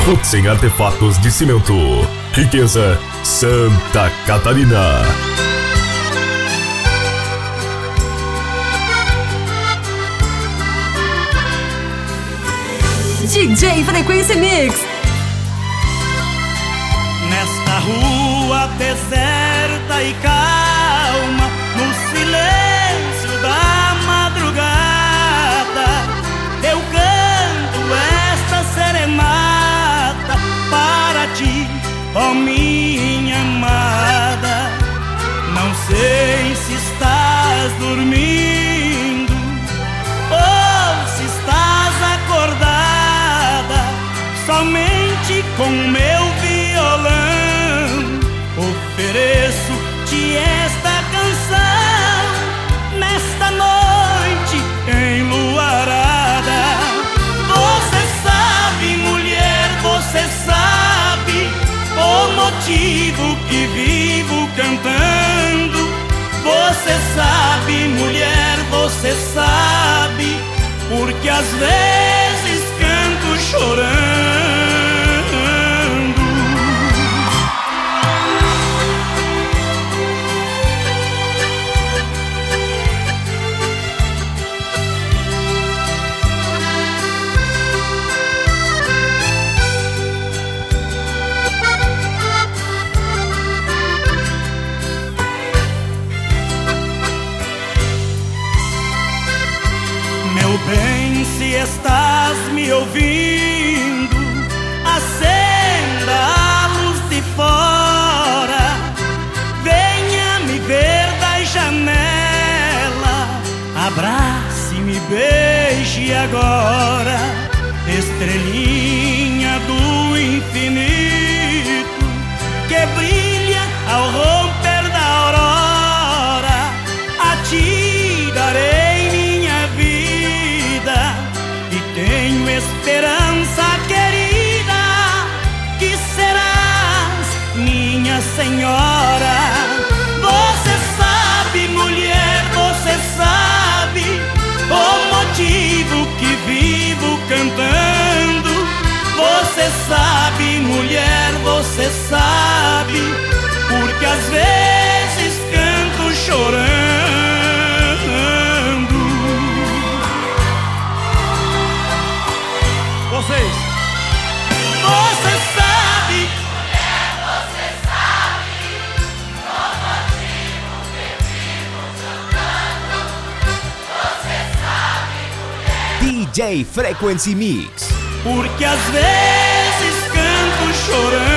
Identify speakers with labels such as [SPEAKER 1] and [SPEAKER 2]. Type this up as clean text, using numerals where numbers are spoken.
[SPEAKER 1] Futsem Artefatos de Cimento. Riqueza Santa Catarina.
[SPEAKER 2] DJ Frequência Mix.
[SPEAKER 3] Nesta rua deserta e calma, no silêncio da madrugada, eu canto esta serenata para ti, ó minha amada. Não sei se estás dormindo ou se estás acordada, somente com meu violão ofereço-te esta canção nesta noite enluarada. Você sabe, mulher, você sabe o motivo que vivo cantando. Você sabe, mulher, você sabe, porque às vezes canto chorando. Meu bem, se estás me ouvindo, acenda a luz de fora, venha me ver da janela, abrace-me, beije agora, estrelinha do infinito que brilha ao romper da aurora. A ti darei minha vida e tenho esperança, querida, que serás minha senhora. Você sabe, mulher, você sabe o motivo que vivo cantando. Você sabe, mulher, você sabe, porque às vezes canto chorando. Vocês. Você sabe,
[SPEAKER 4] mulher, você sabe o motivo que vivo cantando. Você sabe, mulher,
[SPEAKER 5] DJ Frequency Mix.
[SPEAKER 3] porque às vezes canto chorando.